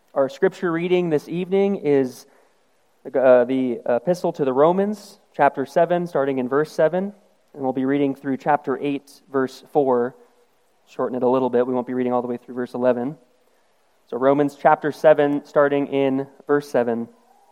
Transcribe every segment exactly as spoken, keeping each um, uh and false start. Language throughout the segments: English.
Our scripture reading this evening is uh, the epistle to the Romans, chapter seven, starting in verse seven. And we'll be reading through chapter eight, verse four. Shorten it a little bit. We won't be reading all the way through verse eleven. So Romans chapter seven, starting in verse seven.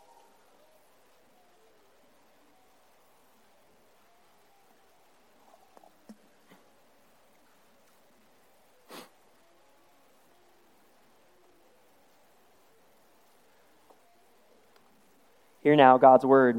Hear now God's word.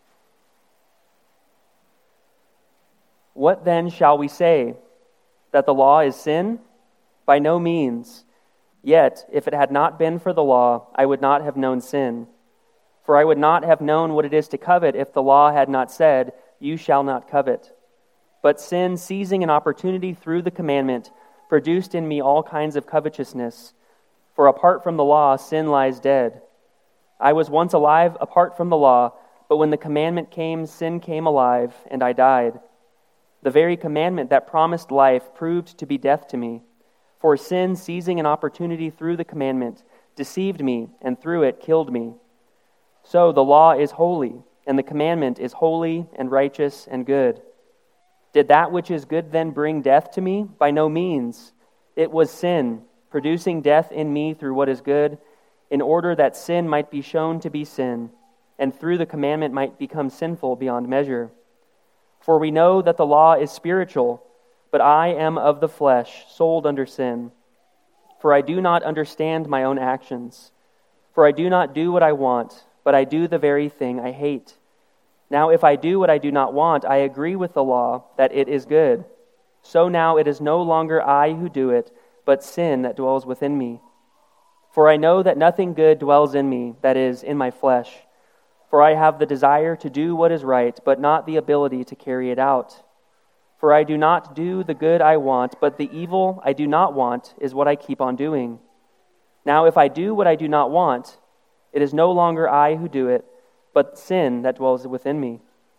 What then shall we say? That the law is sin? By no means. Yet, if it had not been for the law, I would not have known sin. For I would not have known what it is to covet if the law had not said, "You shall not covet." But sin, seizing an opportunity through the commandment, produced in me all kinds of covetousness. For apart from the law, sin lies dead. I was once alive apart from the law, but when the commandment came, sin came alive, and I died. The very commandment that promised life proved to be death to me. For sin, seizing an opportunity through the commandment, deceived me, and through it killed me. So the law is holy, and the commandment is holy and righteous and good. Did that which is good then bring death to me? By no means. It was sin, producing death in me through what is good, in order that sin might be shown to be sin, and through the commandment might become sinful beyond measure. For we know that the law is spiritual, but I am of the flesh, sold under sin. For I do not understand my own actions. For I do not do what I want, but I do the very thing I hate. Now if I do what I do not want, I agree with the law that it is good. So now it is no longer I who do it, but sin that dwells within me. For I know that nothing good dwells in me, that is, in my flesh. For I have the desire to do what is right, but not the ability to carry it out. For I do not do the good I want, but the evil I do not want is what I keep on doing. Now if I do what I do not want, it is no longer I who do it, but sin that dwells within me.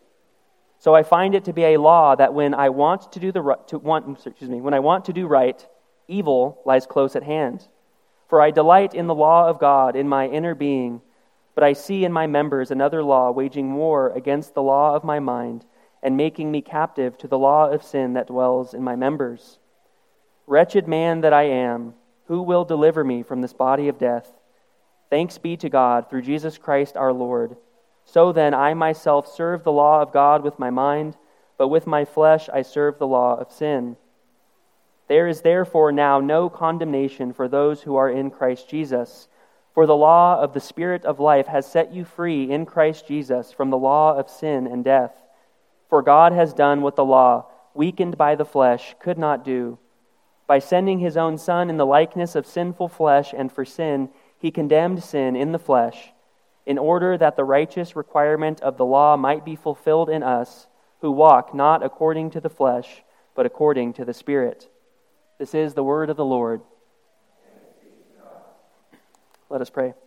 So I find it to be a law that when I want to do the right, to want, excuse me, when I want to do right, evil lies close at hand. For I delight in the law of God in my inner being, but I see in my members another law waging war against the law of my mind and making me captive to the law of sin that dwells in my members. Wretched man that I am, who will deliver me from this body of death? Thanks be to God through Jesus Christ our Lord. So then I myself serve the law of God with my mind, but with my flesh I serve the law of sin. There is therefore now no condemnation for those who are in Christ Jesus. For the law of the Spirit of life has set you free in Christ Jesus from the law of sin and death. For God has done what the law, weakened by the flesh, could not do. By sending his own Son in the likeness of sinful flesh, and for sin, he condemned sin in the flesh, in order that the righteous requirement of the law might be fulfilled in us, who walk not according to the flesh, but according to the Spirit. This is the word of the Lord. Let us pray.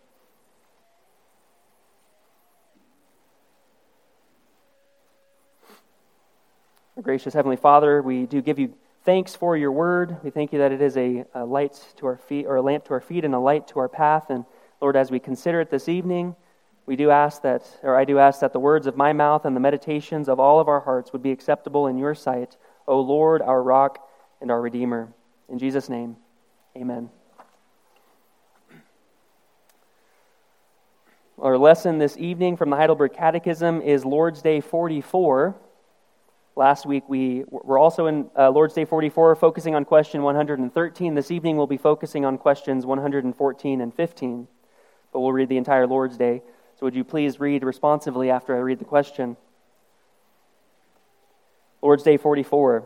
Our gracious Heavenly Father, we do give you thanks for your word. We thank you that it is a, a light to our feet, or a lamp to our feet and a light to our path. And Lord, as we consider it this evening, we do ask that, or I do ask that the words of my mouth and the meditations of all of our hearts would be acceptable in your sight, O Lord, our rock and our Redeemer. In Jesus' name, amen. Our lesson this evening from the Heidelberg Catechism is Lord's Day forty-four. Last week we were also in uh, Lord's Day forty-four, focusing on question one hundred thirteen. This evening we'll be focusing on questions one hundred fourteen and fifteen. But we'll read the entire Lord's Day. So would you please read responsively after I read the question? Lord's Day forty-four.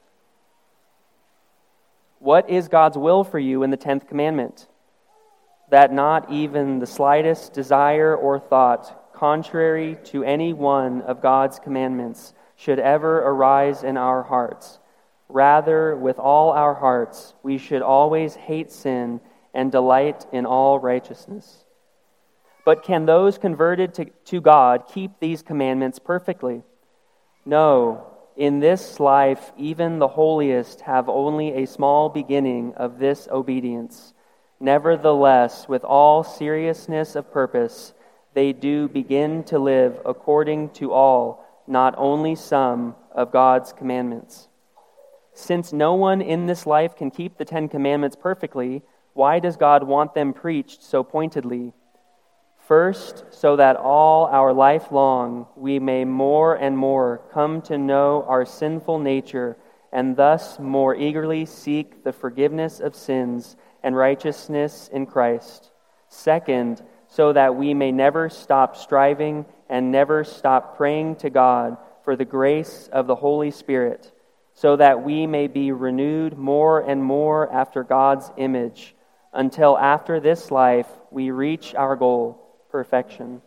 What is God's will for you in the tenth commandment? That not even the slightest desire or thought contrary to any one of God's commandments should ever arise in our hearts. Rather, with all our hearts, we should always hate sin and delight in all righteousness. But can those converted to, to God keep these commandments perfectly? No. In this life, even the holiest have only a small beginning of this obedience. Nevertheless, with all seriousness of purpose, they do begin to live according to all, not only some, of God's commandments. Since no one in this life can keep the Ten Commandments perfectly, why does God want them preached so pointedly? First, so that all our life long we may more and more come to know our sinful nature, and thus more eagerly seek the forgiveness of sins and righteousness in Christ. Second, so that we may never stop striving and never stop praying to God for the grace of the Holy Spirit, so that we may be renewed more and more after God's image, until after this life we reach our goal, perfection.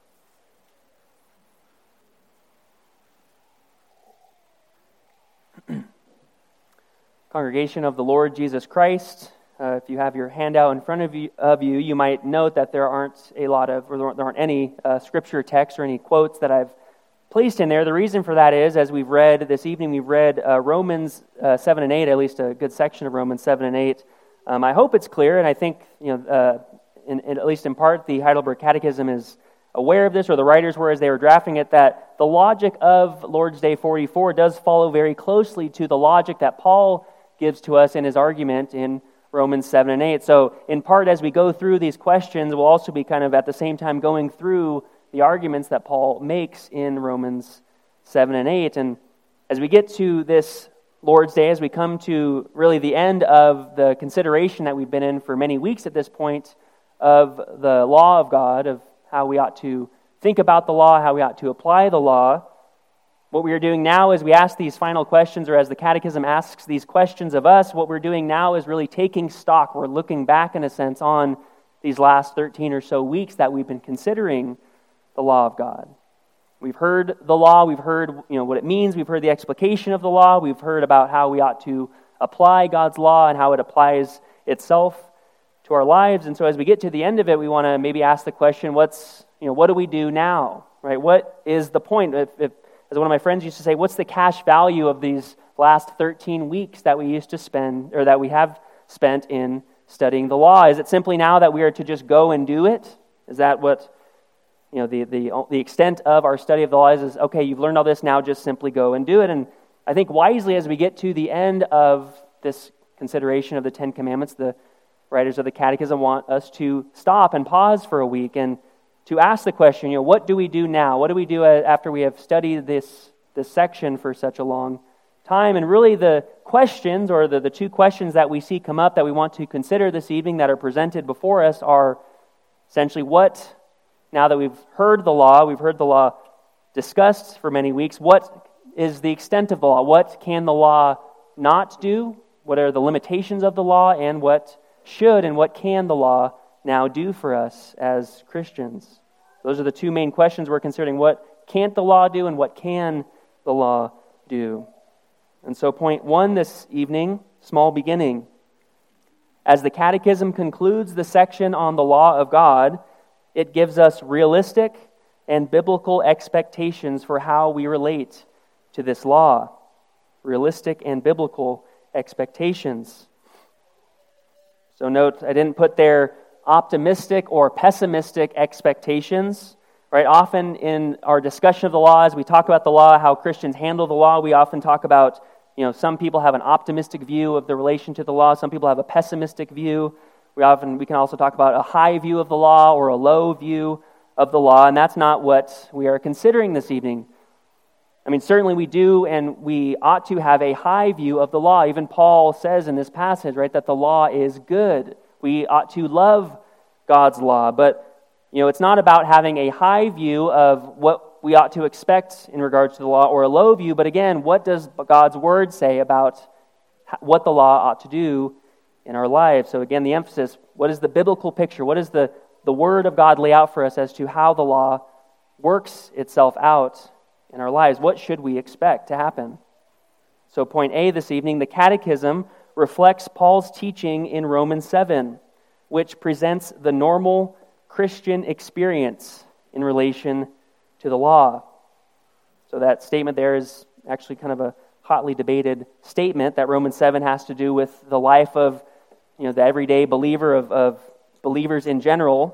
Congregation of the Lord Jesus Christ, uh, if you have your handout in front of you, of you, you might note that there aren't a lot of, or there aren't any uh, scripture texts or any quotes that I've placed in there. The reason for that is, as we've read this evening, we've read uh, Romans uh, seven and eight, at least a good section of Romans seven and eight. Um, I hope it's clear, and I think, you know, uh, in, in, at least in part, the Heidelberg Catechism is aware of this, or the writers were as they were drafting it, that the logic of Lord's Day forty-four does follow very closely to the logic that Paul gives to us in his argument in Romans seven and eight. So, in part, as we go through these questions, we'll also be kind of at the same time going through the arguments that Paul makes in Romans seven and eight. And as we get to this Lord's Day, as we come to really the end of the consideration that we've been in for many weeks at this point of the law of God, of how we ought to think about the law, how we ought to apply the law, what we are doing now is we ask these final questions, or as the Catechism asks these questions of us, what we're doing now is really taking stock. We're looking back, in a sense, on these last thirteen or so weeks that we've been considering the law of God. We've heard the law, we've heard, you know, what it means, we've heard the explication of the law, we've heard about how we ought to apply God's law and how it applies itself to our lives. And so as we get to the end of it, we want to maybe ask the question, what's, you know, what do we do now? Right? What is the point? If, if as one of my friends used to say, what's the cash value of these last thirteen weeks that we used to spend, or that we have spent in studying the law? Is it simply now that we are to just go and do it? Is that what, you know, the the the extent of our study of the law is, is, okay, you've learned all this, now just simply go and do it? And I think wisely, as we get to the end of this consideration of the Ten Commandments, the writers of the Catechism want us to stop and pause for a week and to ask the question, you know, what do we do now? What do we do after we have studied this, this section for such a long time? And really the questions, or the, the two questions that we see come up that we want to consider this evening that are presented before us are essentially what, now that we've heard the law, we've heard the law discussed for many weeks, what is the extent of the law? What can the law not do? What are the limitations of the law? And what should and what can the law now do for us as Christians? Those are the two main questions we're considering. What can't the law do and what can the law do? And so point one this evening, small beginning. As the Catechism concludes the section on the law of God, it gives us realistic and biblical expectations for how we relate to this law. Realistic and biblical expectations. So note, I didn't put there optimistic or pessimistic expectations, right? Often in our discussion of the law, as we talk about the law, how Christians handle the law, we often talk about, you know, some people have an optimistic view of the relation to the law, some people have a pessimistic view. We often, we can also talk about a high view of the law or a low view of the law, and that's not what we are considering this evening. I mean, certainly we do, and we ought to have a high view of the law. Even Paul says in this passage, right, that the law is good. We ought to love God's law, but, you know, it's not about having a high view of what we ought to expect in regards to the law or a low view, but again, what does God's word say about what the law ought to do in our lives? So again, the emphasis, what is the biblical picture? What does the, the word of God lay out for us as to how the law works itself out in our lives? What should we expect to happen? So point A this evening, the Catechism reflects Paul's teaching in Romans seven, which presents the normal Christian experience in relation to the law. So that statement there is actually kind of a hotly debated statement, that Romans seven has to do with the life of, you know, the everyday believer of, of believers in general.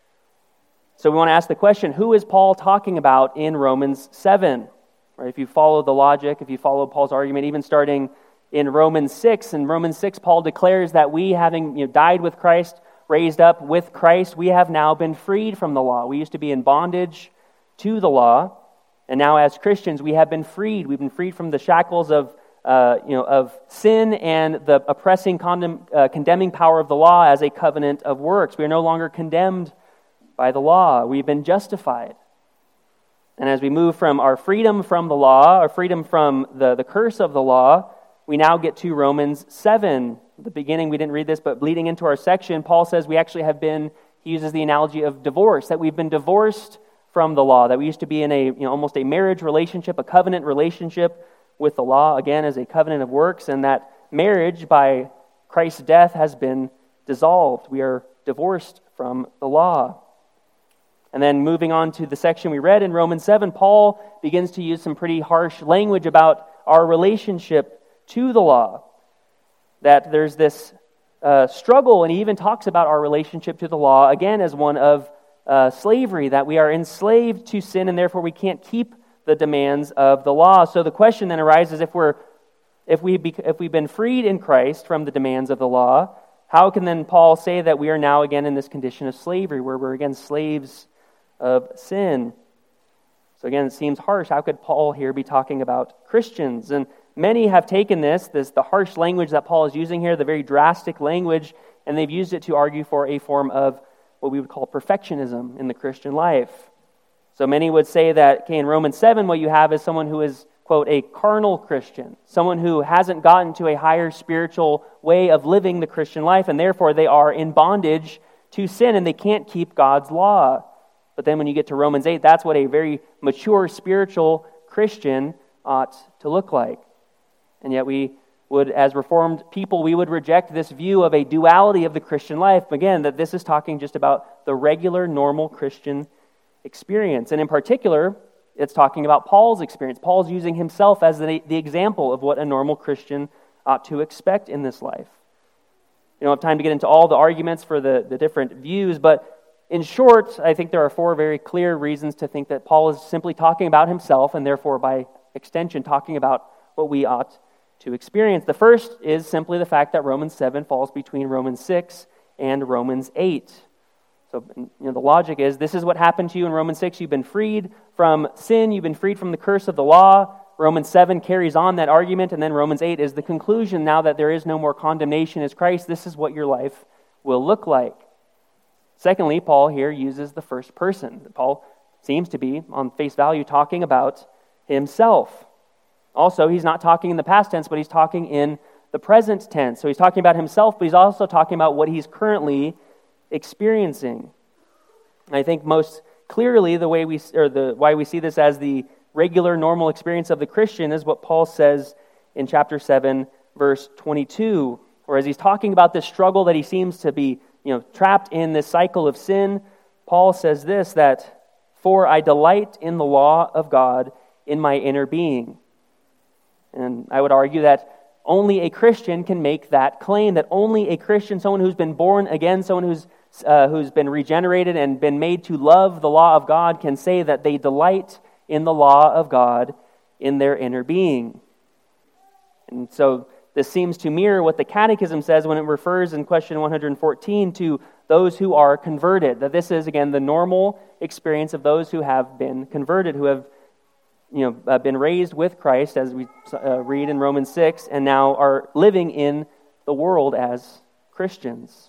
So we want to ask the question, who is Paul talking about in Romans seven? Right, if you follow the logic, if you follow Paul's argument, even starting in Romans six, in Romans six, Paul declares that we, having you know, died with Christ, raised up with Christ, we have now been freed from the law. We used to be in bondage to the law, and now as Christians, we have been freed. We've been freed from the shackles of uh, you know of sin and the oppressing, condemn, uh, condemning power of the law as a covenant of works. We are no longer condemned by the law. We've been justified. And as we move from our freedom from the law, our freedom from the, the curse of the law, we now get to Romans seven. At the beginning, we didn't read this, but leading into our section, Paul says we actually have been, he uses the analogy of divorce, that we've been divorced from the law, that we used to be in a, you know, almost a marriage relationship, a covenant relationship with the law, again, as a covenant of works, and that marriage, by Christ's death, has been dissolved. We are divorced from the law. And then moving on to the section we read in Romans seven, Paul begins to use some pretty harsh language about our relationship to the law. That there's this uh, struggle, and he even talks about our relationship to the law, again, as one of uh, slavery, that we are enslaved to sin, and therefore we can't keep the demands of the law. So the question then arises, if we're if we be, if we've been freed in Christ from the demands of the law, how can then Paul say that we are now again in this condition of slavery, where we're again slaves of sin? So again, it seems harsh. How could Paul here be talking about Christians? And many have taken this, this, the harsh language that Paul is using here, the very drastic language, and they've used it to argue for a form of what we would call perfectionism in the Christian life. So many would say that, okay, in Romans seven, what you have is someone who is, quote, a carnal Christian, someone who hasn't gotten to a higher spiritual way of living the Christian life, and therefore they are in bondage to sin, and they can't keep God's law. But then when you get to Romans eight, that's what a very mature spiritual Christian ought to look like. And yet we would, as Reformed people, we would reject this view of a duality of the Christian life. Again, that this is talking just about the regular, normal Christian experience. And in particular, it's talking about Paul's experience. Paul's using himself as the, the example of what a normal Christian ought to expect in this life. We don't have time to get into all the arguments for the, the different views, but in short, I think there are four very clear reasons to think that Paul is simply talking about himself, and therefore by extension talking about what we ought to experience. The first is simply the fact that Romans seven falls between Romans six and Romans eight. So you know, the logic is, this is what happened to you in Romans six. You've been freed from sin. You've been freed from the curse of the law. Romans seven carries on that argument, and then Romans eight is the conclusion. Now that there is no more condemnation as Christ, this is what your life will look like. Secondly, Paul here uses the first person. Paul seems to be, on face value, talking about himself. Also, he's not talking in the past tense, but he's talking in the present tense. So he's talking about himself, but he's also talking about what he's currently experiencing. And I think most clearly the way we or the why we see this as the regular, normal experience of the Christian is what Paul says in chapter seven, verse twenty-two, where as he's talking about this struggle that he seems to be, you know, trapped in this cycle of sin, Paul says this, that, "For I delight in the law of God in my inner being." And I would argue that only a Christian can make that claim, that only a Christian, someone who's been born again, someone who's uh, who's been regenerated and been made to love the law of God, can say that they delight in the law of God in their inner being. And so this seems to mirror what the Catechism says when it refers in question one hundred fourteen to those who are converted, that this is, again, the normal experience of those who have been converted, who have you know, uh, been raised with Christ, as we uh, read in Romans six, and now are living in the world as Christians.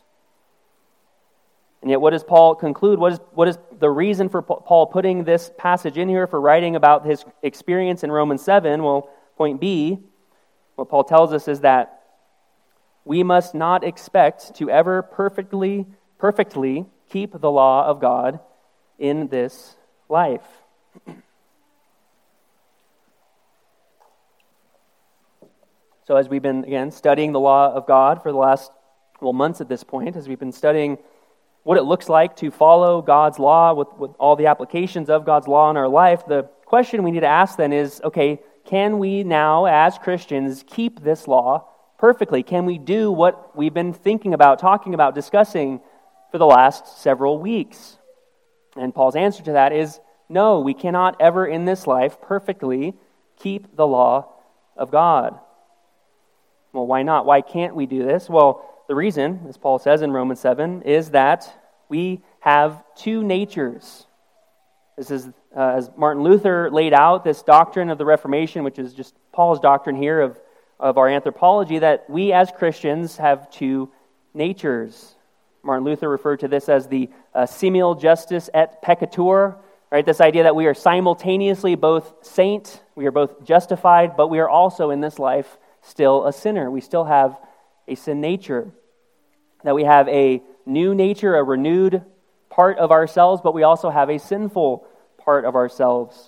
And yet, what does Paul conclude? What is, what is the reason for Paul putting this passage in here, for writing about his experience in Romans seven? Well, point B, what Paul tells us is that we must not expect to ever perfectly, perfectly keep the law of God in this life. So as we've been, again, studying the law of God for the last, well, months at this point, as we've been studying what it looks like to follow God's law with, with all the applications of God's law in our life, the question we need to ask then is, okay, can we now, as Christians, keep this law perfectly? Can we do what we've been thinking about, talking about, discussing for the last several weeks? And Paul's answer to that is no, we cannot ever in this life perfectly keep the law of God. Well, why not? Why can't we do this? Well, the reason, as Paul says in Romans seven, is that we have two natures. This is, uh, as Martin Luther laid out, this doctrine of the Reformation, which is just Paul's doctrine here of, of our anthropology, that we as Christians have two natures. Martin Luther referred to this as the uh, simul justus et peccator, right? This idea that we are simultaneously both saint, we are both justified, but we are also in this life still a sinner. We still have a sin nature. That we have a new nature, a renewed part of ourselves, but we also have a sinful part of ourselves.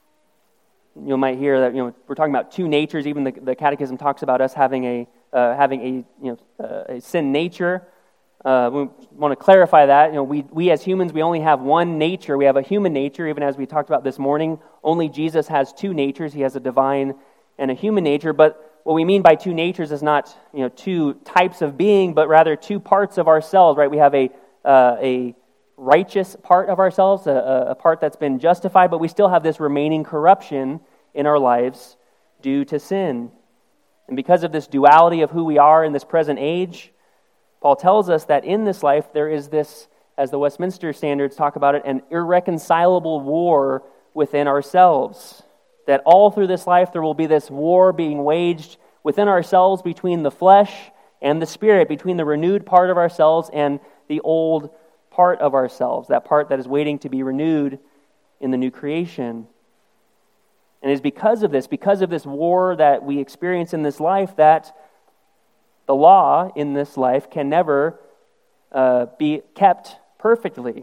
You might hear that, you know, we're talking about two natures. Even the, the Catechism talks about us having a uh, having a you know uh, a sin nature. Uh, we want to clarify that. You know, we we as humans, we only have one nature. We have a human nature, even as we talked about this morning. Only Jesus has two natures. He has a divine and a human nature. But what we mean by two natures is not, you know, two types of being, but rather two parts of ourselves. Right? We have a uh, a righteous part of ourselves, a, a part that's been justified, but we still have this remaining corruption in our lives due to sin. And because of this duality of who we are in this present age, Paul tells us that in this life there is this, as the Westminster Standards talk about it, an irreconcilable war within ourselves. That all through this life there will be this war being waged within ourselves between the flesh and the spirit, between the renewed part of ourselves and the old part of ourselves, that part that is waiting to be renewed in the new creation. And it is because of this, because of this war that we experience in this life, that the law in this life can never uh, be kept perfectly.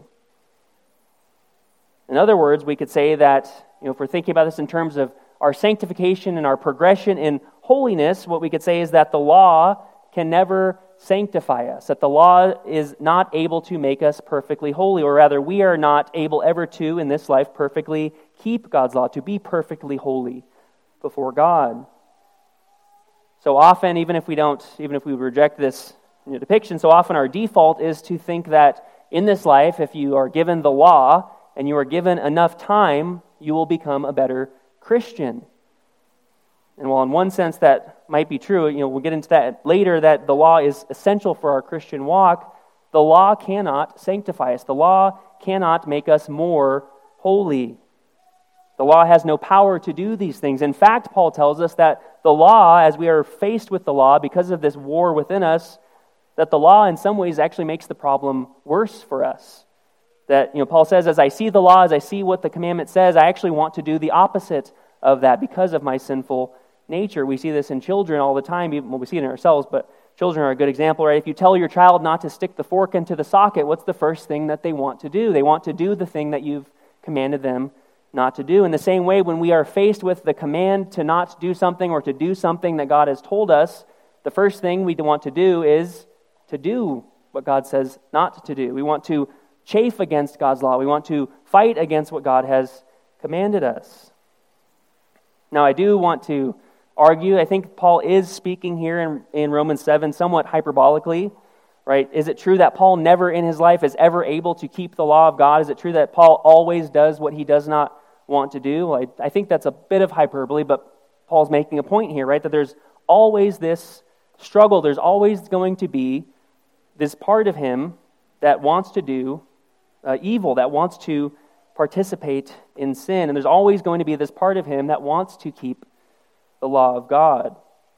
In other words, we could say that, you know, if we're thinking about this in terms of our sanctification and our progression in holiness, what we could say is that the law can never sanctify us, that the law is not able to make us perfectly holy, or rather, we are not able ever to, in this life, perfectly keep God's law, to be perfectly holy before God. So often, even if we don't, even if we reject this, you know, depiction, so often our default is to think that in this life, if you are given the law and you are given enough time, you will become a better Christian. And while in one sense that might be true, you know, we'll get into that later, that the law is essential for our Christian walk, the law cannot sanctify us. The law cannot make us more holy. The law has no power to do these things. In fact, Paul tells us that the law, as we are faced with the law because of this war within us, that the law in some ways actually makes the problem worse for us. That, you know, Paul says, as I see the law, as I see what the commandment says, I actually want to do the opposite of that because of my sinful nature. We see this in children all the time. Even, well, we see it in ourselves, but children are a good example, right? If you tell your child not to stick the fork into the socket, what's the first thing that they want to do? They want to do the thing that you've commanded them not to do. In the same way, when we are faced with the command to not do something or to do something that God has told us, the first thing we want to do is to do what God says not to do. We want to chafe against God's law. We want to fight against what God has commanded us. Now, I do want to argue, I think Paul is speaking here in, in Romans seven somewhat hyperbolically, right? Is it true that Paul never in his life is ever able to keep the law of God? Is it true that Paul always does what he does not want to do? Well, I, I think that's a bit of hyperbole, but Paul's making a point here, right? That there's always this struggle. There's always going to be this part of him that wants to do uh, evil, that wants to participate in sin. And there's always going to be this part of him that wants to keep the law of God.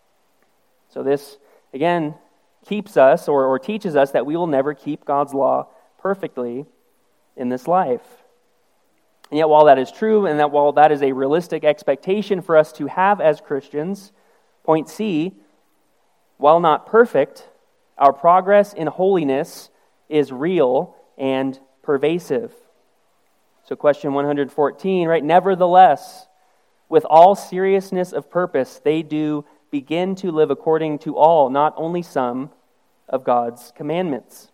So this, again, keeps us or, or teaches us that we will never keep God's law perfectly in this life. And yet while that is true, and that while that is a realistic expectation for us to have as Christians, point C, while not perfect, our progress in holiness is real and pervasive. So question one hundred fourteen, right? Nevertheless, with all seriousness of purpose, they do begin to live according to all, not only some, of God's commandments.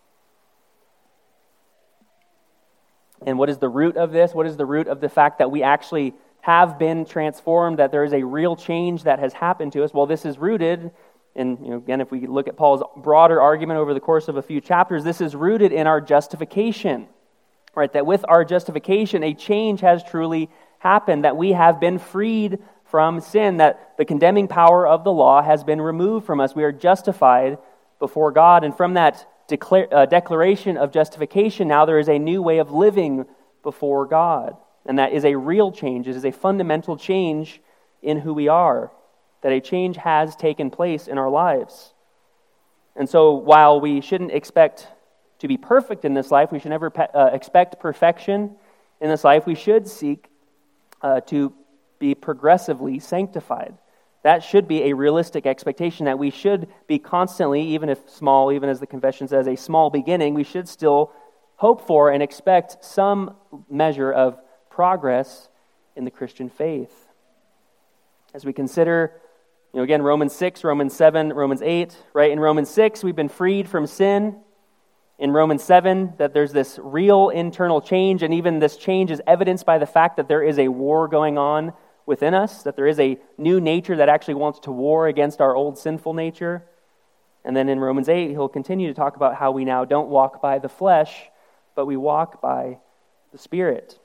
And what is the root of this? What is the root of the fact that we actually have been transformed, that there is a real change that has happened to us? Well, this is rooted And you know, again, if we look at Paul's broader argument over the course of a few chapters, this is rooted in our justification, right? That with our justification, a change has truly happened, that we have been freed from sin, that the condemning power of the law has been removed from us. We are justified before God. And from that declare, uh, declaration of justification, now there is a new way of living before God. And that is a real change. It is a fundamental change in who we are, that a change has taken place in our lives. And so while we shouldn't expect to be perfect in this life, we should never pe- uh, expect perfection in this life, we should seek uh, to be progressively sanctified. That should be a realistic expectation, that we should be constantly, even if small, even as the confession says, a small beginning, we should still hope for and expect some measure of progress in the Christian faith. As we consider, you know, again, Romans six, Romans seven, Romans eight, right? In Romans six, we've been freed from sin. In Romans seven, that there's this real internal change, and even this change is evidenced by the fact that there is a war going on within us, that there is a new nature that actually wants to war against our old sinful nature. And then in Romans eight, he'll continue to talk about how we now don't walk by the flesh, but we walk by the Spirit.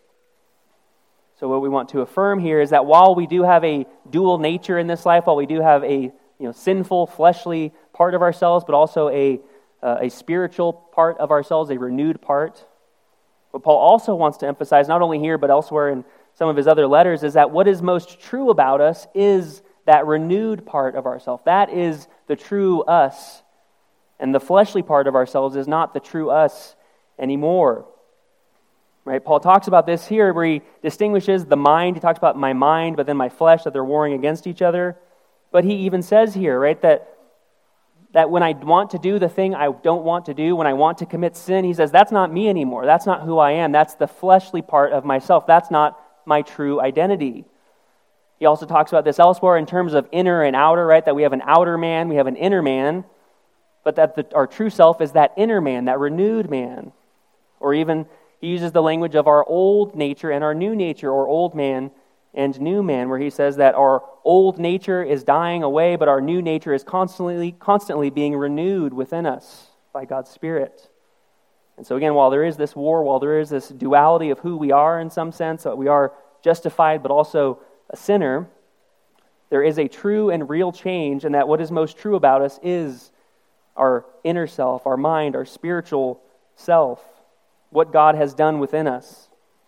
So what we want to affirm here is that while we do have a dual nature in this life, while we do have a you know sinful, fleshly part of ourselves, but also a uh, a spiritual part of ourselves, a renewed part, what Paul also wants to emphasize, not only here but elsewhere in some of his other letters, is that what is most true about us is that renewed part of ourselves. That is the true us. And the fleshly part of ourselves is not the true us anymore. Right? Paul talks about this here where he distinguishes the mind. He talks about my mind, but then my flesh, that they're warring against each other. But he even says here, right, that, that when I want to do the thing I don't want to do, when I want to commit sin, he says, that's not me anymore. That's not who I am. That's the fleshly part of myself. That's not my true identity. He also talks about this elsewhere in terms of inner and outer, right? That we have an outer man, we have an inner man, but that the, our true self is that inner man, that renewed man. Or even he uses the language of our old nature and our new nature, or old man and new man, where he says that our old nature is dying away, but our new nature is constantly, constantly being renewed within us by God's Spirit. And so again, while there is this war, while there is this duality of who we are in some sense, that we are justified but also a sinner, there is a true and real change, and that what is most true about us is our inner self, our mind, our spiritual self, what God has done within us.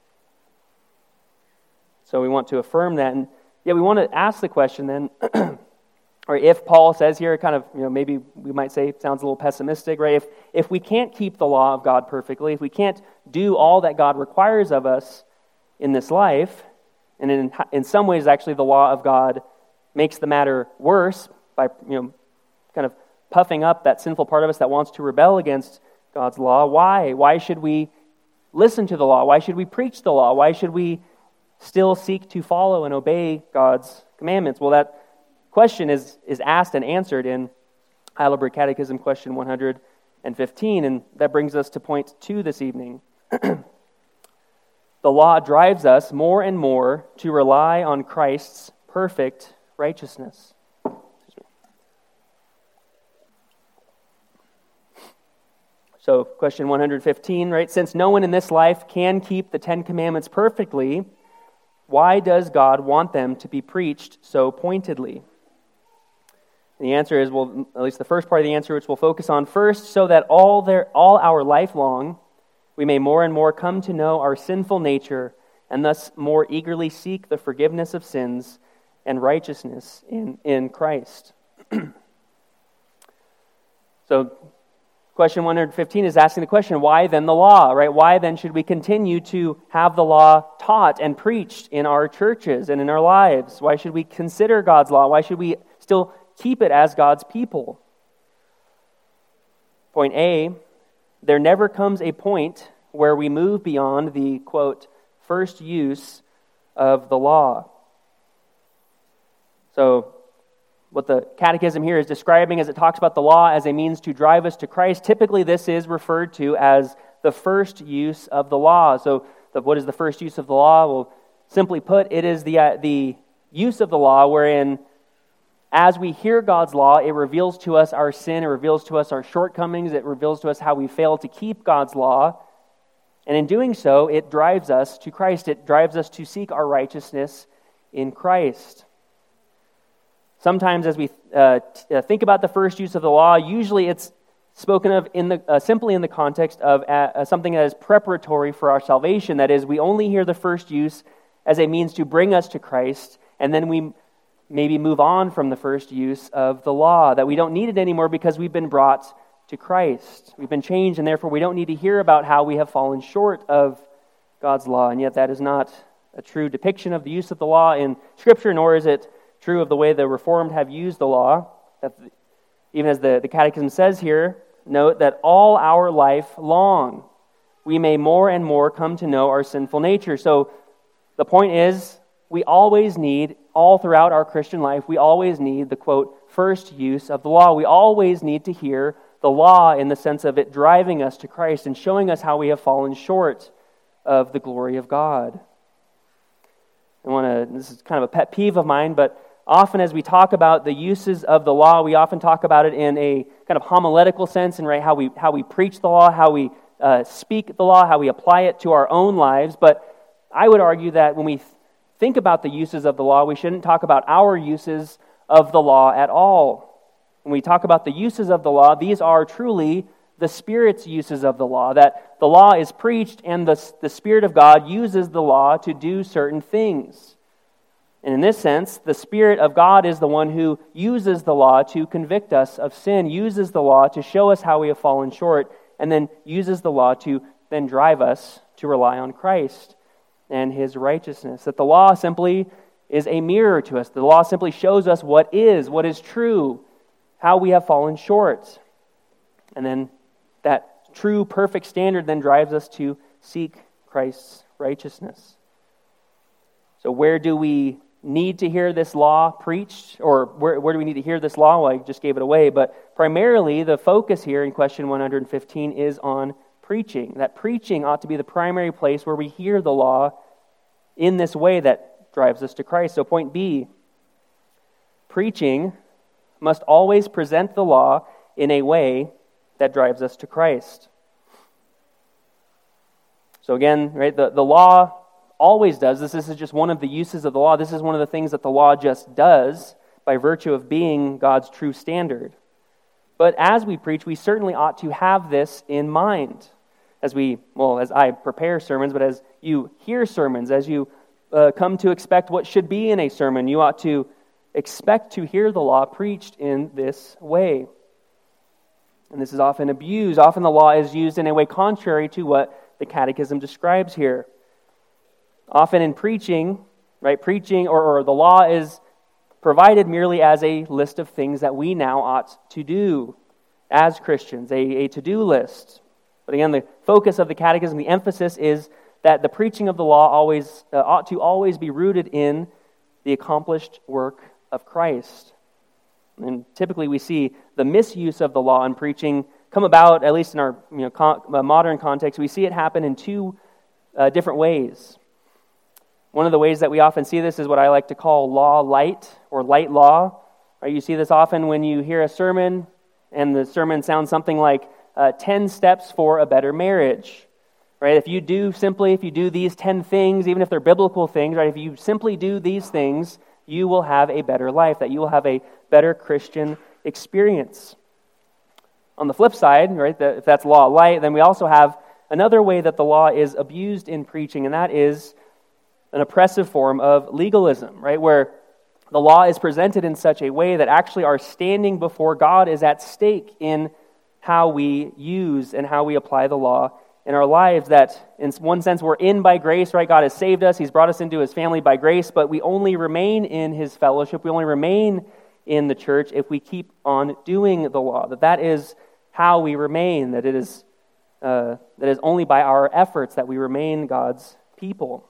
So we want to affirm that, and yeah, we want to ask the question then, or if Paul says here, kind of, you know, maybe we might say it sounds a little pessimistic, right? If if we can't keep the law of God perfectly, if we can't do all that God requires of us in this life, and in in some ways, actually, the law of God makes the matter worse by, you know, kind of puffing up that sinful part of us that wants to rebel against God's law. Why? Why should we listen to the law? Why should we preach the law? Why should we still seek to follow and obey God's commandments? Well, that question is, is asked and answered in Heidelberg Catechism question one hundred fifteen, and that brings us to point two this evening. The law drives us more and more to rely on Christ's perfect righteousness. So, question one hundred fifteen, right? Since no one in this life can keep the Ten Commandments perfectly, why does God want them to be preached so pointedly? And the answer is, well, at least the first part of the answer, which we'll focus on first, so that all their all our life long, we may more and more come to know our sinful nature, and thus more eagerly seek the forgiveness of sins and righteousness in, in Christ. So, question one hundred fifteen is asking the question, why then the law, right? Why then should we continue to have the law taught and preached in our churches and in our lives? Why should we consider God's law? Why should we still keep it as God's people? Point A, there never comes a point where we move beyond the, quote, first use of the law. So, what the Catechism here is describing as it talks about the law as a means to drive us to Christ, typically this is referred to as the first use of the law. So the, what is the first use of the law? Well, simply put, it is the uh, the use of the law wherein as we hear God's law, it reveals to us our sin, it reveals to us our shortcomings, it reveals to us how we fail to keep God's law. And in doing so, it drives us to Christ. It drives us to seek our righteousness in Christ. Sometimes as we uh, t- think about the first use of the law, usually it's spoken of in the uh, simply in the context of uh, something that is preparatory for our salvation. That is, we only hear the first use as a means to bring us to Christ, and then we maybe move on from the first use of the law, that we don't need it anymore because we've been brought to Christ. We've been changed, and therefore we don't need to hear about how we have fallen short of God's law. And yet that is not a true depiction of the use of the law in Scripture, nor is it true of the way the Reformed have used the law. That even as the, the Catechism says here, note that all our life long we may more and more come to know our sinful nature. So the point is, we always need, all throughout our Christian life, we always need the, quote, first use of the law. We always need to hear the law in the sense of it driving us to Christ and showing us how we have fallen short of the glory of God. I want to, this is kind of a pet peeve of mine, but often as we talk about the uses of the law, we often talk about it in a kind of homiletical sense, and right how we how we preach the law, how we uh, speak the law, how we apply it to our own lives. But I would argue that when we think about the uses of the law, we shouldn't talk about our uses of the law at all. When we talk about the uses of the law, these are truly the Spirit's uses of the law, that the law is preached and the, the Spirit of God uses the law to do certain things. And in this sense, the Spirit of God is the one who uses the law to convict us of sin, uses the law to show us how we have fallen short, and then uses the law to then drive us to rely on Christ and His righteousness. That the law simply is a mirror to us. The law simply shows us what is, what is true, how we have fallen short. And then that true, perfect standard then drives us to seek Christ's righteousness. So where do we need to hear this law preached? Or where, where do we need to hear this law? Well, I just gave it away. But primarily, the focus here in question one hundred fifteen is on preaching. That preaching ought to be the primary place where we hear the law in this way that drives us to Christ. So point B, preaching must always present the law in a way that drives us to Christ. So again, right, the, the law always does this. This is just one of the uses of the law. This is one of the things that the law just does by virtue of being God's true standard. But as we preach, we certainly ought to have this in mind. As we, well, as I prepare sermons, but as you hear sermons, as you uh, come to expect what should be in a sermon, you ought to expect to hear the law preached in this way. And this is often abused. Often the law is used in a way contrary to what the Catechism describes here. Often in preaching, right, preaching or, or the law is provided merely as a list of things that we now ought to do as Christians, a, a to-do list. But again, the focus of the Catechism, the emphasis is that the preaching of the law always uh, ought to always be rooted in the accomplished work of Christ. And typically we see the misuse of the law in preaching come about, at least in our you know con- modern context, we see it happen in two uh, different ways. One of the ways that we often see this is what I like to call law light or light law. Right? You see this often when you hear a sermon and the sermon sounds something like uh, ten steps for a better marriage. Right? If you do simply, if you do these ten things, even if they're biblical things, right? If you simply do these things, you will have a better life, that you will have a better Christian experience. On the flip side, right, that if that's law light, then we also have another way that the law is abused in preaching, and that is an oppressive form of legalism, right, where the law is presented in such a way that actually our standing before God is at stake in how we use and how we apply the law in our lives. That in one sense we're in by grace, right? God has saved us, He's brought us into His family by grace, but we only remain in His fellowship, we only remain in the church if we keep on doing the law. That that is how we remain, that it is uh, that is only by our efforts that we remain God's people.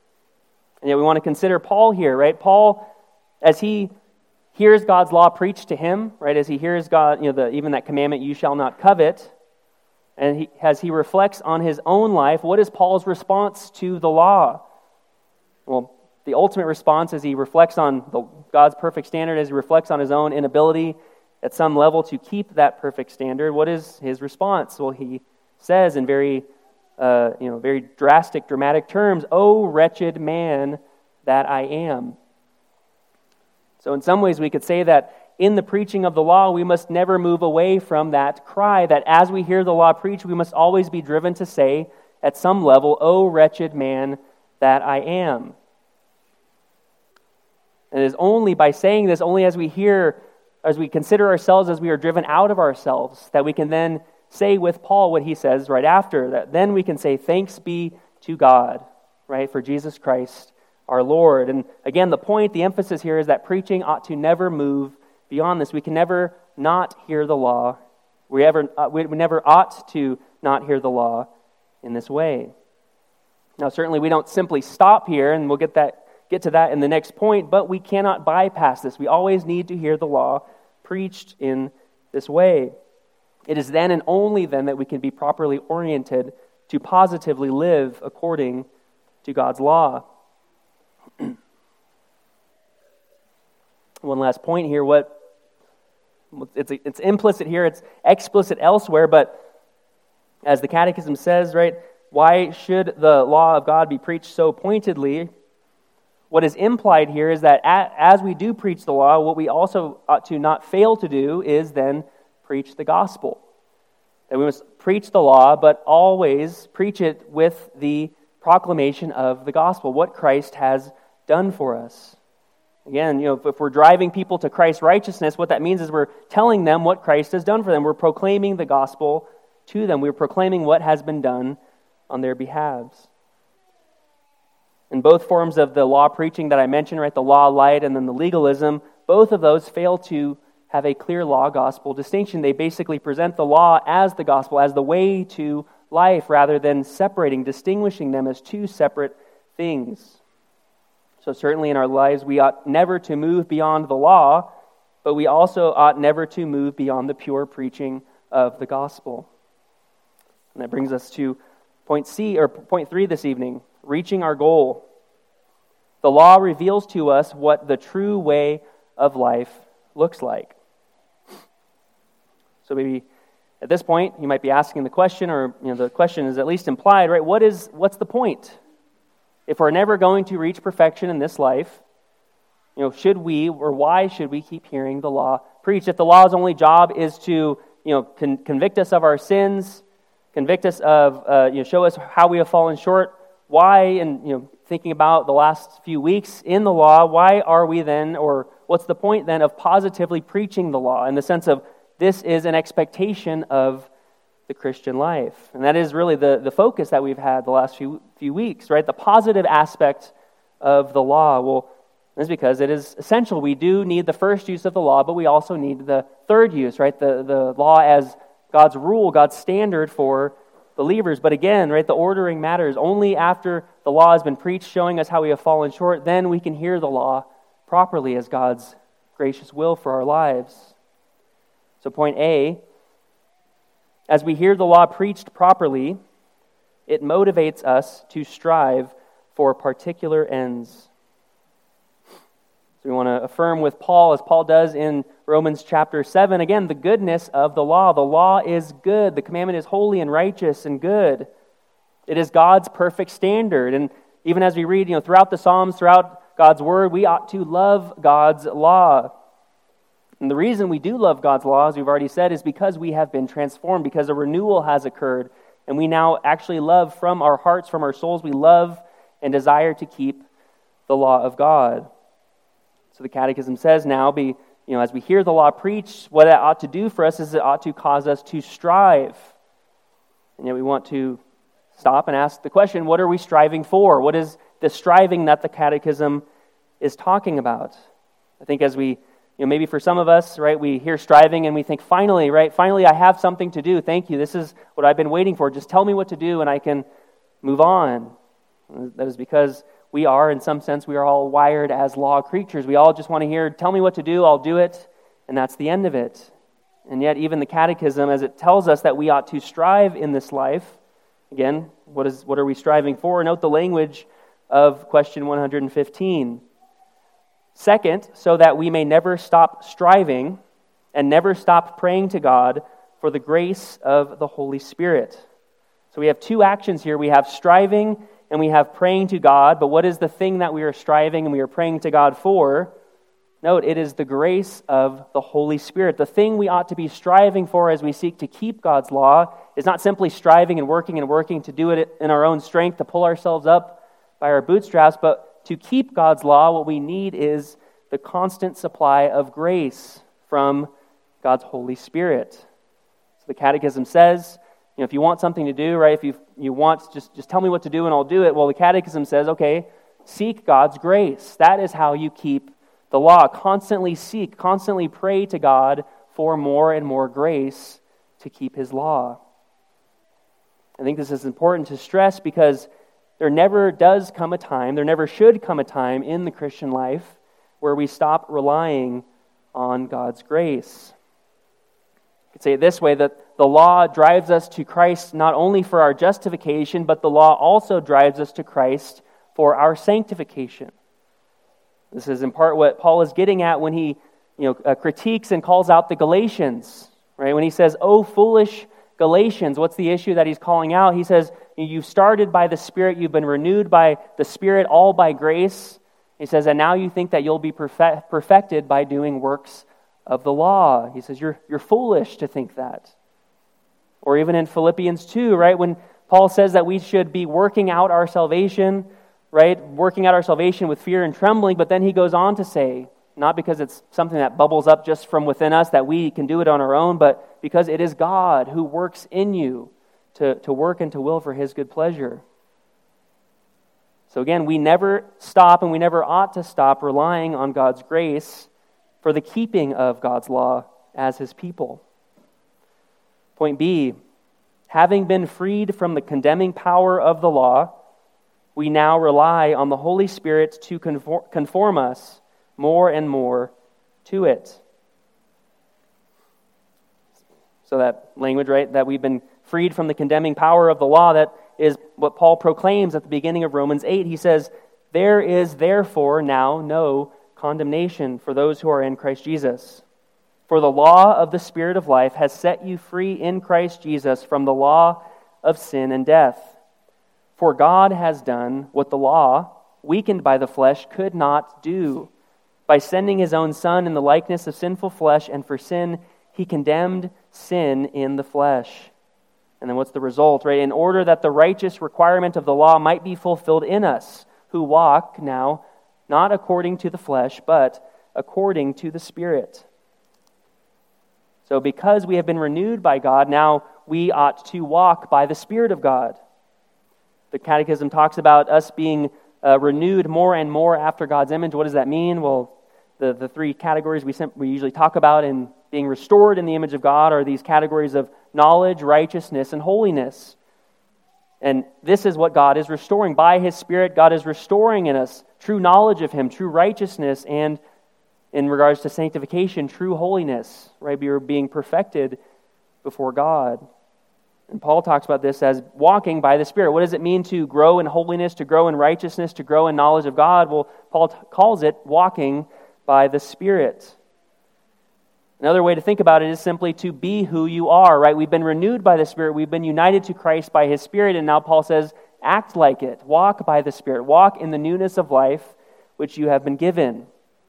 And yet we want to consider Paul here, right? Paul, as he hears God's law preached to him, right, as he hears God, you know, the, even that commandment, you shall not covet, and he, as he reflects on his own life, what is Paul's response to the law? Well, the ultimate response as he reflects on the, God's perfect standard, as he reflects on his own inability at some level to keep that perfect standard, what is his response? Well, he says in very, uh, you know, very drastic, dramatic terms, "O wretched man that I am." So in some ways we could say that in the preaching of the law, we must never move away from that cry, that as we hear the law preached, we must always be driven to say at some level, "O wretched man that I am." And it is only by saying this, only as we hear, as we consider ourselves as we are driven out of ourselves, that we can then say with Paul what he says right after, that then we can say, "Thanks be to God," right, for Jesus Christ our Lord. And again, the point, the emphasis here is that preaching ought to never move beyond this. We can never not hear the law. We, ever, uh, we, we never ought to not hear the law in this way. Now, certainly we don't simply stop here, and we'll get that get to that in the next point, but we cannot bypass this. We always need to hear the law preached in this way. It is then and only then that we can be properly oriented to positively live according to God's law. One last point here, what it's it's implicit here, it's explicit elsewhere, but as the Catechism says, right, why should the law of God be preached so pointedly? What is implied here is that as we do preach the law, what we also ought to not fail to do is then preach the gospel. That we must preach the law, but always preach it with the proclamation of the gospel, what Christ has done for us. Again, you know, if we're driving people to Christ's righteousness, what that means is we're telling them what Christ has done for them. We're proclaiming the gospel to them. We're proclaiming what has been done on their behalves. In both forms of the law preaching that I mentioned, right, the law light and then the legalism, both of those fail to have a clear law-gospel distinction. They basically present the law as the gospel, as the way to life, rather than separating, distinguishing them as two separate things. So certainly in our lives, we ought never to move beyond the law, but we also ought never to move beyond the pure preaching of the gospel. And that brings us to point C, or point three this evening, reaching our goal. The law reveals to us what the true way of life looks like. So maybe at this point, you might be asking the question, or you know, the question is at least implied, right? What is what's the point? If we're never going to reach perfection in this life, you know, should we or why should we keep hearing the law preached? If the law's only job is to, you know, con- convict us of our sins, convict us of, uh, you know, show us how we have fallen short, why? And you know, thinking about the last few weeks in the law, why are we then, or what's the point then of positively preaching the law in the sense of this is an expectation of the Christian life? And that is really the, the focus that we've had the last few few weeks, right? The positive aspect of the law. Well, that's because it is essential. We do need the first use of the law, but we also need the third use, right? The, the law as God's rule, God's standard for believers. But again, right, the ordering matters. Only after the law has been preached, showing us how we have fallen short, then we can hear the law properly as God's gracious will for our lives. So point A, as we hear the law preached properly, it motivates us to strive for particular ends. So we want to affirm with Paul, as Paul does in Romans chapter seven, again, the goodness of the law. The law is good. The commandment is holy and righteous and good. It is God's perfect standard. And even as we read, you know, throughout the Psalms, throughout God's word, we ought to love God's law. And the reason we do love God's law, as we've already said, is because we have been transformed, because a renewal has occurred, and we now actually love from our hearts, from our souls, we love and desire to keep the law of God. So the Catechism says now, be, you know, as we hear the law preached, what it ought to do for us is it ought to cause us to strive. And yet we want to stop and ask the question, what are we striving for? What is the striving that the Catechism is talking about? I think as we You know, maybe for some of us, right, we hear striving and we think, finally, right, finally I have something to do. Thank you. This is what I've been waiting for. Just tell me what to do and I can move on. That is because we are, in some sense, we are all wired as law creatures. We all just want to hear, tell me what to do, I'll do it, and that's the end of it. And yet even the Catechism, as it tells us that we ought to strive in this life, again, what is what are we striving for? Note the language of question one hundred fifteen. Second, so that we may never stop striving and never stop praying to God for the grace of the Holy Spirit. So we have two actions here. We have striving and we have praying to God. But what is the thing that we are striving and we are praying to God for? Note, it is the grace of the Holy Spirit. The thing we ought to be striving for as we seek to keep God's law is not simply striving and working and working to do it in our own strength, to pull ourselves up by our bootstraps, but to keep God's law, what we need is the constant supply of grace from God's Holy Spirit. So the Catechism says, you know, if you want something to do, right, if you you want, just, just tell me what to do and I'll do it. Well, the Catechism says, okay, seek God's grace. That is how you keep the law. Constantly seek, constantly pray to God for more and more grace to keep His law. I think this is important to stress because there never does come a time, there never should come a time in the Christian life where we stop relying on God's grace. You could say it this way, that the law drives us to Christ not only for our justification, but the law also drives us to Christ for our sanctification. This is in part what Paul is getting at when he, you know, uh, critiques and calls out the Galatians, right? When he says, "Oh, foolish Galatians," what's the issue that he's calling out? He says, "You've started by the Spirit, you've been renewed by the Spirit, all by grace." He says, "And now you think that you'll be perfect, perfected by doing works of the law." He says, "You're you're foolish to think that." Or even in Philippians two, right, when Paul says that we should be working out our salvation, right, working out our salvation with fear and trembling, but then he goes on to say, not because it's something that bubbles up just from within us, that we can do it on our own, but because it is God who works in you to, to work and to will for His good pleasure. So again, we never stop and we never ought to stop relying on God's grace for the keeping of God's law as His people. Point B, having been freed from the condemning power of the law, we now rely on the Holy Spirit to conform, conform us more and more to it. So that language, right, that we've been freed from the condemning power of the law, that is what Paul proclaims at the beginning of Romans eight. He says, "There is therefore now no condemnation for those who are in Christ Jesus. For the law of the Spirit of life has set you free in Christ Jesus from the law of sin and death. For God has done what the law, weakened by the flesh, could not do. By sending His own Son in the likeness of sinful flesh, and for sin, He condemned sin in the flesh." And then what's the result, right? "In order that the righteous requirement of the law might be fulfilled in us, who walk now not according to the flesh, but according to the Spirit." So because we have been renewed by God, now we ought to walk by the Spirit of God. The Catechism talks about us being uh, renewed more and more after God's image. What does that mean? Well, the, the three categories we, we usually talk about in being restored in the image of God are these categories of knowledge, righteousness, and holiness. And this is what God is restoring. By His Spirit, God is restoring in us true knowledge of Him, true righteousness, and in regards to sanctification, true holiness, right? We are being perfected before God. And Paul talks about this as walking by the Spirit. What does it mean to grow in holiness, to grow in righteousness, to grow in knowledge of God? Well, Paul t- calls it walking by the Spirit. Another way to think about it is simply to be who you are, right? We've been renewed by the Spirit. We've been united to Christ by His Spirit. And now Paul says, act like it. Walk by the Spirit. Walk in the newness of life which you have been given.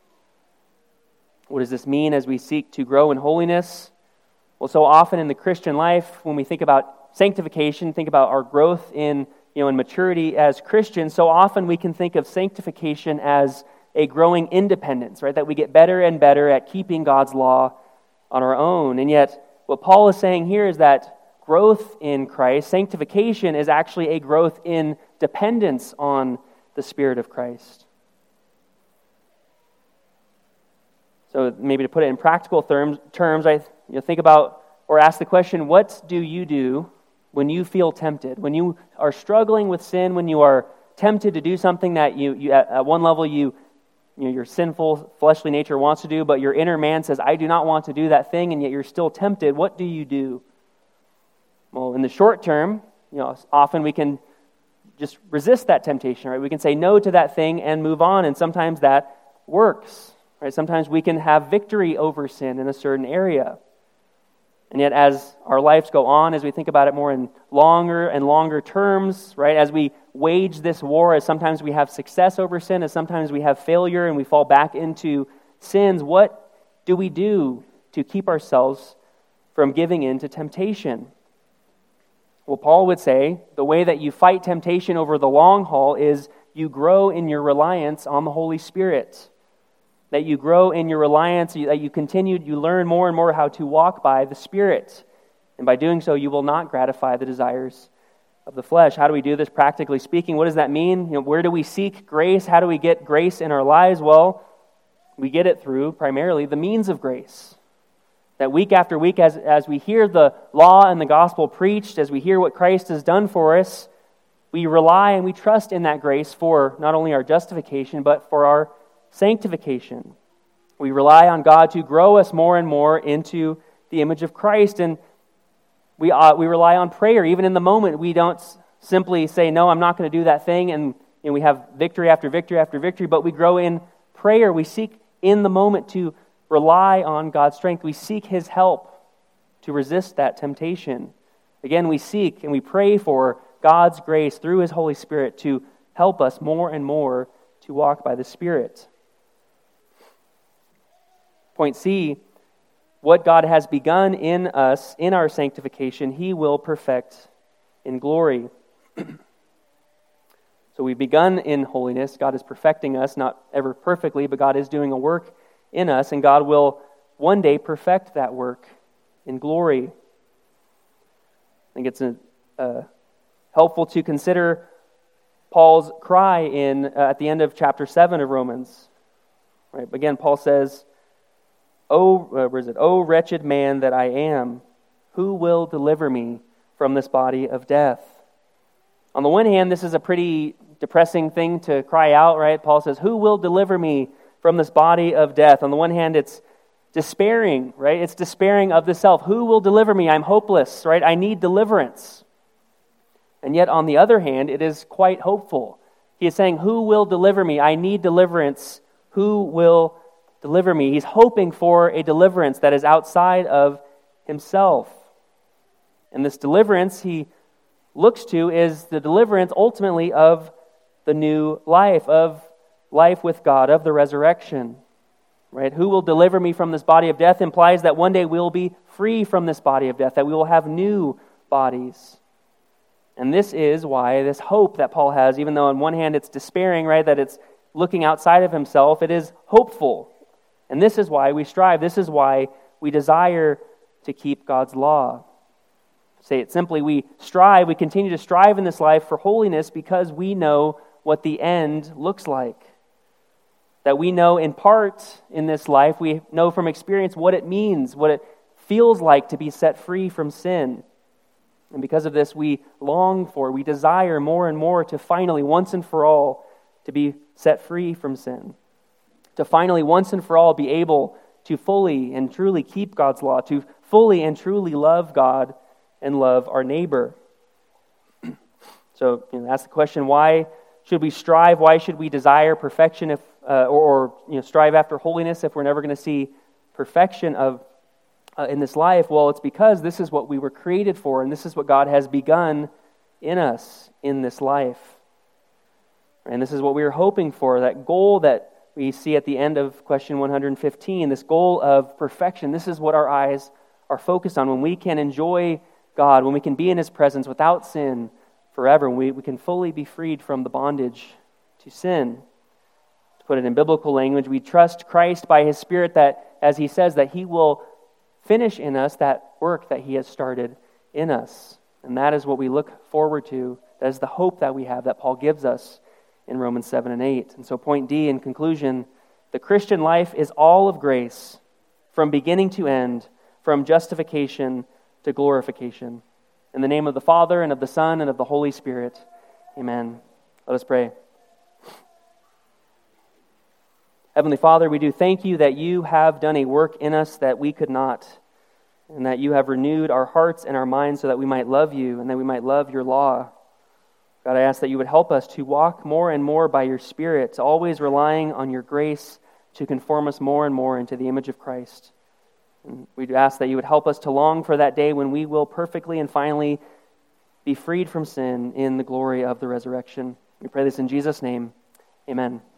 What does this mean as we seek to grow in holiness? Well, so often in the Christian life, when we think about sanctification, think about our growth in, you know, in maturity as Christians, so often we can think of sanctification as a growing independence, right? That we get better and better at keeping God's law on our own. And yet, what Paul is saying here is that growth in Christ, sanctification, is actually a growth in dependence on the Spirit of Christ. So maybe to put it in practical terms, terms I you know, think about or ask the question, what do you do when you feel tempted? When you are struggling with sin, when you are tempted to do something that you, you at, at one level you, you know, your sinful fleshly nature wants to do, but your inner man says, I do not want to do that thing, and yet you're still tempted, what do you do? Well, in the short term, you know, often we can just resist that temptation, right? We can say no to that thing and move on, and sometimes that works, right? Sometimes we can have victory over sin in a certain area. And yet as our lives go on, as we think about it more in longer and longer terms, right? As we wage this war, as sometimes we have success over sin, as sometimes we have failure and we fall back into sins, what do we do to keep ourselves from giving in to temptation? Well, Paul would say the way that you fight temptation over the long haul is you grow in your reliance on the Holy Spirit. That you grow in your reliance, that you continue, you learn more and more how to walk by the Spirit. And by doing so, you will not gratify the desires of the flesh. How do we do this practically speaking? What does that mean? You know, where do we seek grace? How do we get grace in our lives? Well, we get it through primarily the means of grace. That week after week, as, as we hear the law and the gospel preached, as we hear what Christ has done for us, we rely and we trust in that grace for not only our justification, but for our sanctification. We rely on God to grow us more and more into the image of Christ, and we uh, we rely on prayer. Even in the moment, we don't simply say, no, I'm not going to do that thing, and you know, we have victory after victory after victory, but we grow in prayer. We seek in the moment to rely on God's strength. We seek His help to resist that temptation. Again, we seek and we pray for God's grace through His Holy Spirit to help us more and more to walk by the Spirit. Point C, what God has begun in us, in our sanctification, He will perfect in glory. So we've begun in holiness. God is perfecting us, not ever perfectly, but God is doing a work in us, and God will one day perfect that work in glory. I think it's a, uh, helpful to consider Paul's cry in uh, at the end of chapter seven of Romans. Right? Again, Paul says, "Oh, uh, where is it? Oh, wretched man that I am, who will deliver me from this body of death?" On the one hand, this is a pretty depressing thing to cry out, right? Paul says, "Who will deliver me from this body of death?" On the one hand, it's despairing, right? It's despairing of the self. Who will deliver me? I'm hopeless, right? I need deliverance. And yet, on the other hand, it is quite hopeful. He is saying, who will deliver me? I need deliverance. Who will deliver me? He's hoping for a deliverance that is outside of himself. And this deliverance he looks to is the deliverance ultimately of the new life, of life with God, of the resurrection. Right? Who will deliver me from this body of death implies that one day we'll be free from this body of death, that we will have new bodies. And this is why this hope that Paul has, even though on one hand it's despairing, right, that it's looking outside of himself, it is hopeful. And this is why we strive. This is why we desire to keep God's law. Say it simply, we strive, we continue to strive in this life for holiness because we know what the end looks like. That we know in part in this life, we know from experience what it means, what it feels like to be set free from sin. And because of this, we long for, we desire more and more to finally, once and for all, to be set free from sin. To finally, once and for all, be able to fully and truly keep God's law, to fully and truly love God and love our neighbor. So, you know, that's the question, why should we strive? Why should we desire perfection if, uh, or, or you know, strive after holiness if we're never going to see perfection of uh, in this life? Well, it's because this is what we were created for, and this is what God has begun in us in this life. And this is what we were hoping for, that goal that we see at the end of question one hundred fifteen, this goal of perfection. This is what our eyes are focused on. When we can enjoy God, when we can be in His presence without sin forever, when we, we can fully be freed from the bondage to sin. To put it in biblical language, we trust Christ by His Spirit that, as He says, that He will finish in us that work that He has started in us. And that is what we look forward to. That is the hope that we have, that Paul gives us in Romans seven and eight. And so point D, in conclusion, the Christian life is all of grace from beginning to end, from justification to glorification. In the name of the Father, and of the Son, and of the Holy Spirit. Amen. Let us pray. Heavenly Father, we do thank You that You have done a work in us that we could not, and that You have renewed our hearts and our minds so that we might love You and that we might love Your law. God, I ask that you would help us to walk more and more by your Spirit, always relying on your grace to conform us more and more into the image of Christ. And we ask that you would help us to long for that day when we will perfectly and finally be freed from sin in the glory of the resurrection. We pray this in Jesus' name. Amen.